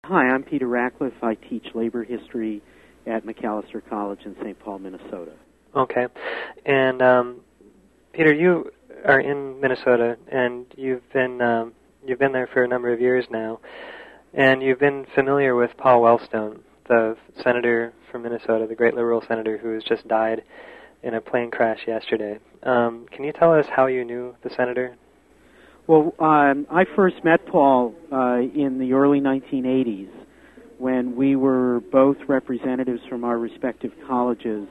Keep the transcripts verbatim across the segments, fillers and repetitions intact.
Hi, I'm Peter Ratcliffe. I teach labor history at Macalester College in Saint Paul, Minnesota. Okay. And, um, Peter, you are in Minnesota, and you've been um, you've been there for a number of years now, and you've been familiar with Paul Wellstone, the senator from Minnesota, the great liberal senator who has just died in a plane crash yesterday. Um, can you tell us how you knew the senator? Well, um, I first met Paul uh, in the early nineteen eighties when we were both representatives from our respective colleges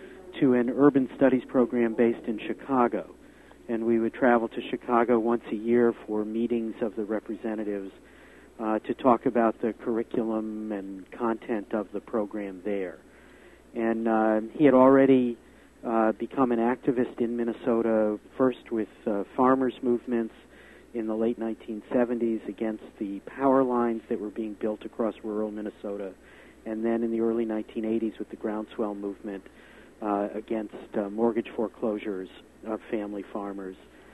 to an urban studies program based in Chicago. And we would travel to Chicago once a year for meetings of the representatives uh, to talk about the curriculum and content of the program there. And uh, he had already uh, become an activist in Minnesota, first with uh, farmers' movements in the late nineteen seventies against the power lines that were being built across rural Minnesota, and then in the early nineteen eighties with the groundswell movement uh, against uh, mortgage foreclosures of family farmers.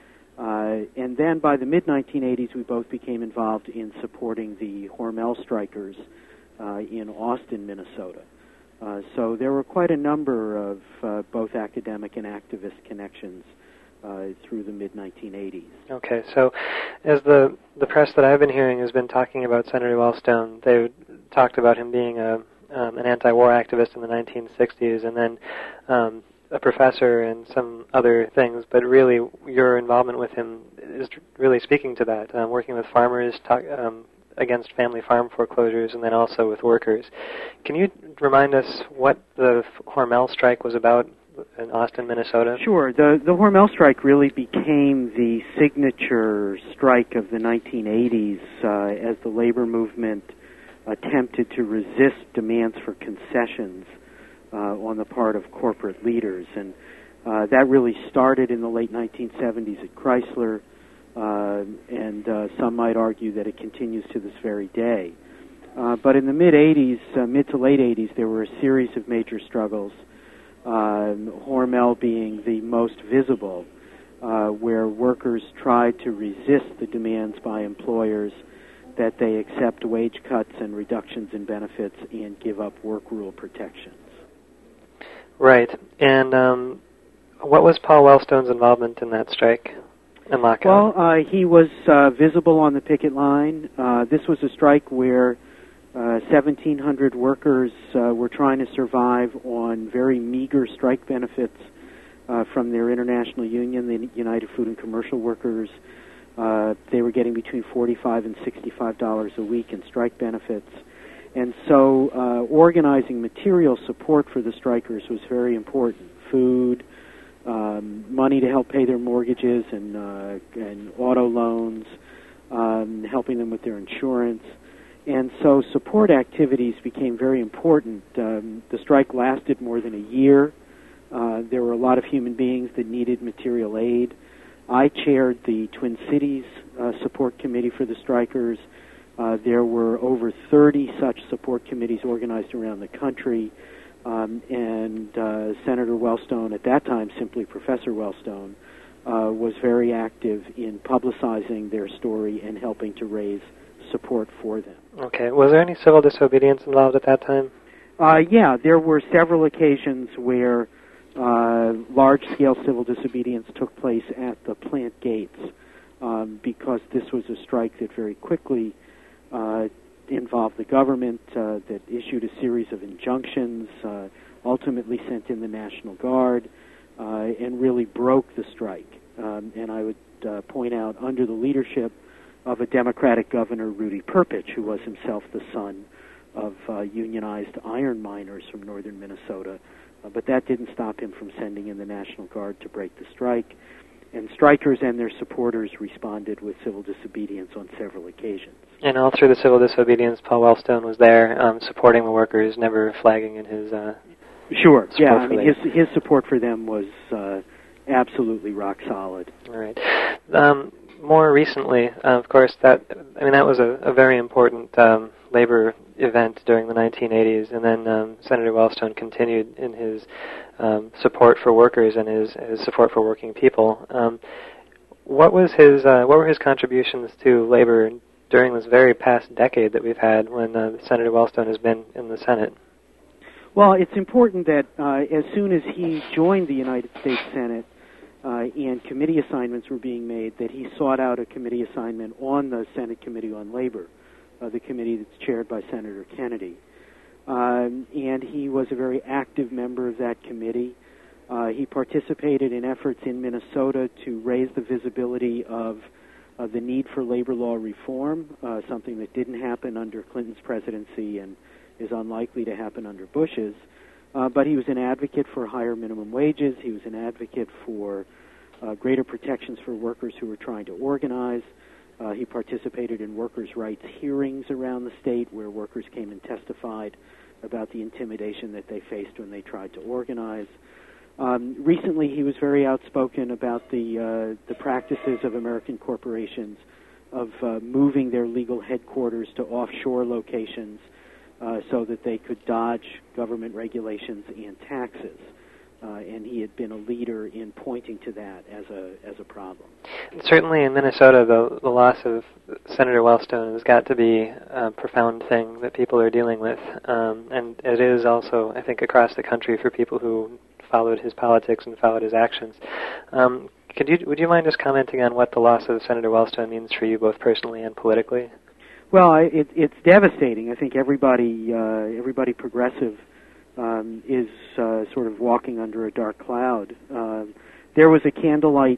Uh, and then by the mid nineteen eighties, we both became involved in supporting the Hormel strikers uh, in Austin, Minnesota. Uh, so there were quite a number of uh, both academic and activist connections Uh, through the mid nineteen eighties. Okay, so as the the press that I've been hearing has been talking about Senator Wellstone, they talked about him being a um, an anti-war activist in the nineteen sixties, and then um, a professor and some other things. But really, your involvement with him is really speaking to that, um, working with farmers talk, um, against family farm foreclosures, and then also with workers. Can you remind us what the Hormel strike was about in Austin, Minnesota? Sure. The the Hormel strike really became the signature strike of the nineteen eighties uh, as the labor movement attempted to resist demands for concessions uh, on the part of corporate leaders. And uh, that really started in the late nineteen seventies at Chrysler, uh, and uh, some might argue that it continues to this very day. Uh, but in the mid-eighties, uh, mid to late eighties, there were a series of major struggles, Uh, Hormel being the most visible, uh, where workers tried to resist the demands by employers that they accept wage cuts and reductions in benefits and give up work rule protections. Right. And um, what was Paul Wellstone's involvement in that strike and lockout? Well, uh, he was uh, visible on the picket line. Uh, this was a strike where Uh, seventeen hundred workers uh, were trying to survive on very meager strike benefits uh, from their international union, the United Food and Commercial Workers. Uh, they were getting between forty-five dollars and sixty-five dollars a week in strike benefits. And so uh, organizing material support for the strikers was very important. Food, um, money to help pay their mortgages and, uh, and auto loans, um, helping them with their insurance. And so support activities became very important. Um, the strike lasted more than a year. Uh, there were a lot of human beings that needed material aid. I chaired the Twin Cities uh, support committee for the strikers. Uh, there were over thirty such support committees organized around the country. Um, and uh, Senator Wellstone, at that time simply Professor Wellstone, uh, was very active in publicizing their story and helping to raise support for them. Okay. Was there any civil disobedience involved at that time? Uh, yeah, there were several occasions where uh, large-scale civil disobedience took place at the plant gates um, because this was a strike that very quickly uh, involved the government, uh, that issued a series of injunctions, uh, ultimately sent in the National Guard, uh, and really broke the strike. Um, and I would uh, point out, under the leadership of a Democratic governor, Rudy Perpich, who was himself the son of uh, unionized iron miners from northern Minnesota. Uh, but that didn't stop him from sending in the National Guard to break the strike. And strikers and their supporters responded with civil disobedience on several occasions. And all through the civil disobedience, Paul Wellstone was there um, supporting the workers, never flagging in his uh, Sure, yeah. I mean, them. his, his support for them was uh, absolutely rock solid. All right. Um, more recently, uh, of course, that I mean that was a, a very important um, labor event during the nineteen eighties, and then um, Senator Wellstone continued in his um, support for workers and his, his support for working people. Um, what was his uh, what were his contributions to labor during this very past decade that we've had when uh, Senator Wellstone has been in the Senate. Well, it's important that uh, as soon as he joined the United States Senate uh, and committee assignments were being made, that he sought out a committee assignment on the Senate Committee on Labor, uh, the committee that's chaired by Senator Kennedy. Um, and he was a very active member of that committee. Uh, he participated in efforts in Minnesota to raise the visibility of uh, the need for labor law reform, uh, something that didn't happen under Clinton's presidency and is unlikely to happen under Bush's. Uh, but he was an advocate for higher minimum wages. He was an advocate for uh, greater protections for workers who were trying to organize. Uh, he participated in workers' rights hearings around the state where workers came and testified about the intimidation that they faced when they tried to organize. Um, recently, he was very outspoken about the uh, the practices of American corporations of uh, moving their legal headquarters to offshore locations uh, so that they could dodge government regulations and taxes. Uh, and he had been a leader in pointing to that as a as a problem. Certainly in Minnesota, the, the loss of Senator Wellstone has got to be a profound thing that people are dealing with. Um, and it is also, I think, across the country for people who followed his politics and followed his actions. Um, could you, would you mind just commenting on what the loss of Senator Wellstone means for you, both personally and politically? Well, I, it, it's devastating. I think everybody, uh, everybody progressive um, is uh, sort of walking under a dark cloud. Uh, there was a candlelight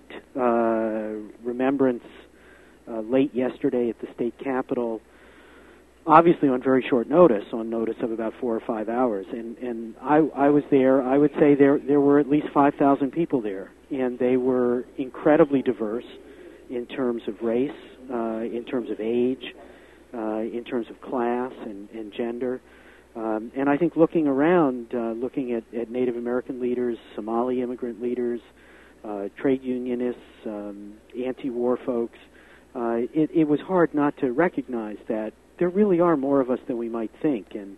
uh, remembrance uh, late yesterday at the state capitol, obviously on very short notice, on notice of about four or five hours. And, and I, I was there. I would say there there were at least five thousand people there, and they were incredibly diverse in terms of race, uh, in terms of age, uh, in terms of class and, and gender. Um, and I think looking around, uh, looking at, at Native American leaders, Somali immigrant leaders, uh, trade unionists, um, anti-war folks, uh, it, it was hard not to recognize that there really are more of us than we might think, and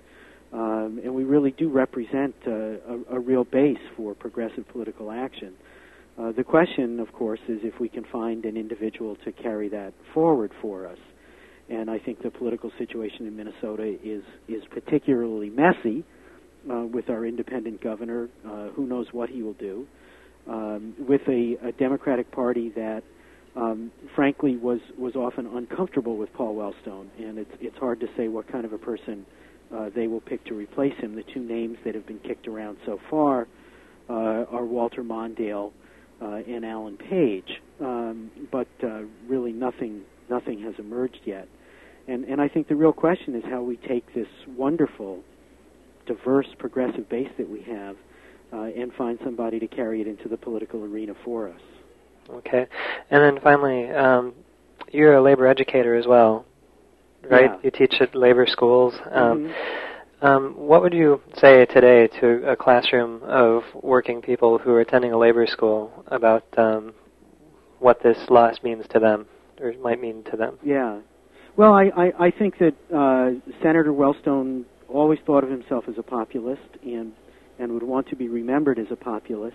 um, and we really do represent uh, a, a real base for progressive political action. Uh, the question, of course, is if we can find an individual to carry that forward for us. And I think the political situation in Minnesota is is particularly messy uh, with our independent governor. Uh, who knows what he will do? Um, with a, a Democratic Party that, um, frankly, was, was often uncomfortable with Paul Wellstone, and it's it's hard to say what kind of a person uh, they will pick to replace him. The two names that have been kicked around so far uh, are Walter Mondale uh, and Alan Page, um, but uh, really nothing nothing has emerged yet. And, and I think the real question is how we take this wonderful, diverse, progressive base that we have uh, and find somebody to carry it into the political arena for us. Okay. And then finally, um, you're a labor educator as well, right? Yeah. You teach at labor schools. Um, mm-hmm. um, what would you say today to a classroom of working people who are attending a labor school about um, what this loss means to them, or might mean to them? Yeah. Well, I, I, I think that uh, Senator Wellstone always thought of himself as a populist and, and would want to be remembered as a populist.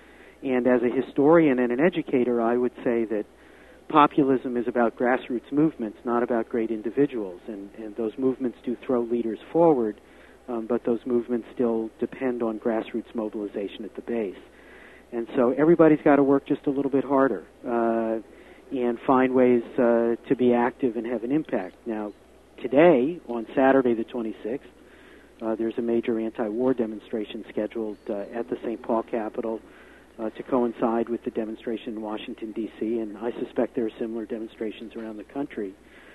And as a historian and an educator, I would say that populism is about grassroots movements, not about great individuals. And, and those movements do throw leaders forward, um, but those movements still depend on grassroots mobilization at the base. And so everybody's got to work just a little bit harder. Uh, and find ways uh, to be active and have an impact. Now, today, on Saturday the twenty-sixth, uh, there's a major anti-war demonstration scheduled uh, at the Saint Paul Capitol uh, to coincide with the demonstration in Washington, D C, and I suspect there are similar demonstrations around the country.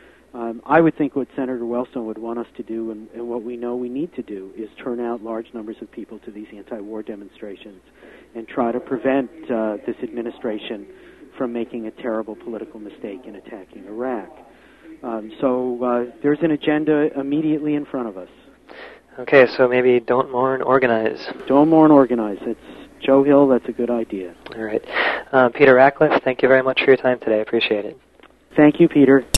Um, I would think what Senator Wellstone would want us to do, and, and what we know we need to do, is turn out large numbers of people to these anti-war demonstrations and try to prevent uh, this administration from making a terrible political mistake in attacking Iraq. Um, so uh, there's an agenda immediately in front of us. Okay, so maybe don't mourn, organize. Don't mourn, organize. It's Joe Hill. That's a good idea. All right. Uh, Peter Ratcliffe, thank you very much for your time today. I appreciate it. Thank you, Peter.